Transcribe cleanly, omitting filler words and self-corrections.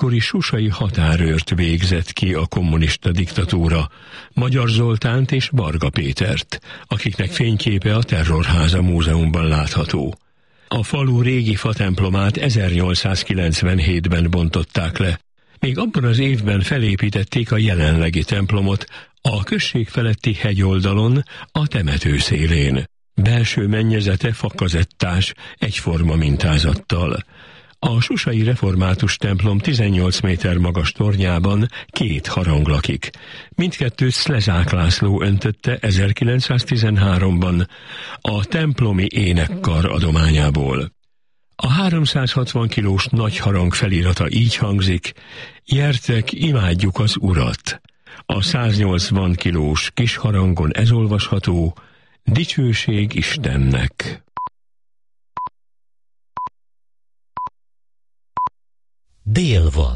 akkori susai határőrt végzett ki a kommunista diktatúra, Magyar Zoltánt és Varga Pétert, akiknek fényképe a Terrorháza Múzeumban látható. A falu régi fatemplomát 1897-ben bontották le. Még abban az évben felépítették a jelenlegi templomot a község feletti hegyoldalon, a temető szélén. Belső mennyezete fakazettás, egyforma mintázattal. A susai református templom 18 méter magas tornyában 2 harang lakik. Mindkettőt Szlezák László öntötte 1913-ban a templomi énekkar adományából. A 360 kilós nagy harang felirata így hangzik: Gyertek, imádjuk az Urat! A 180 kilós kis harangon ez olvasható: Dicsőség Istennek! Dél van.